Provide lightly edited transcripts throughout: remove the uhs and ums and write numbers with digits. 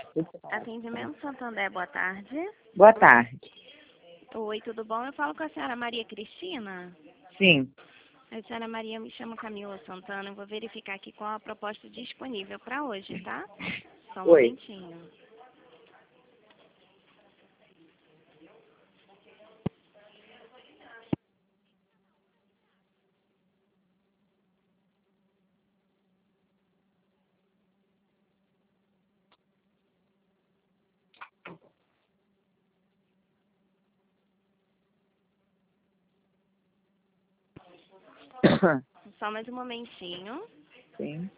Atendimento Santander, boa tarde. Boa tarde. Oi, tudo bom? Eu falo com a senhora Maria Cristina. Sim. A senhora Maria, me chama Camila Santana. Eu vou verificar aqui qual a proposta disponível para hoje, tá? Só um Oi. momentinho. Só mais um momentinho. Sim.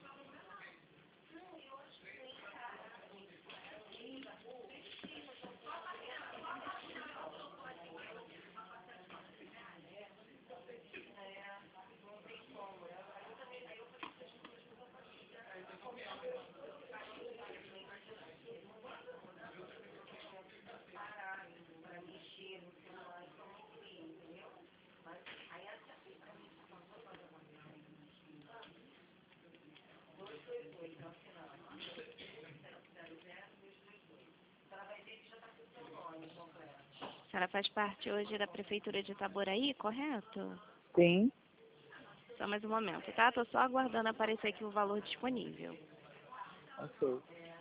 A senhora faz parte hoje da Prefeitura de Itaboraí, correto? Sim. Só mais um momento, tá? Estou só aguardando aparecer aqui o valor disponível. Ok.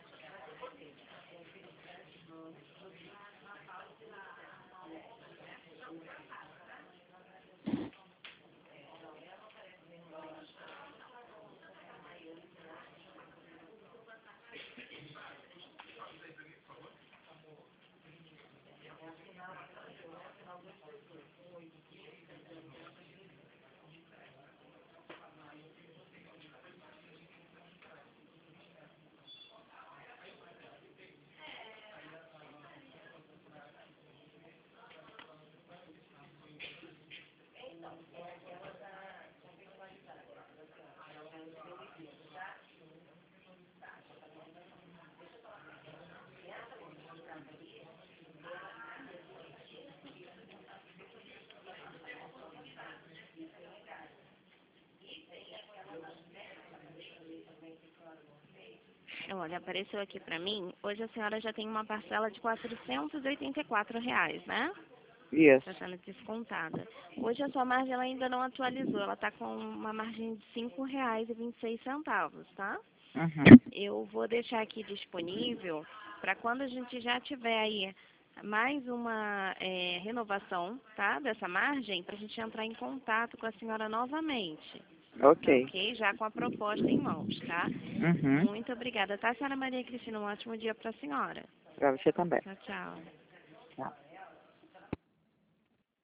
Olha, apareceu aqui para mim, hoje a senhora já tem uma parcela de R$ 484, né? Isso. Está sendo descontada. Hoje a sua margem ela ainda não atualizou, ela está com uma margem de R$ 5,26, tá? Uhum. Eu vou deixar aqui disponível para quando a gente já tiver aí mais uma renovação, tá? Dessa margem, para a gente entrar em contato com a senhora novamente. Ok. Ok? Já com a proposta em mãos, tá? Uhum. Muito obrigada, tá, senhora Maria Cristina? Um ótimo dia para a senhora. Pra você também. Tchau, tchau. Tchau.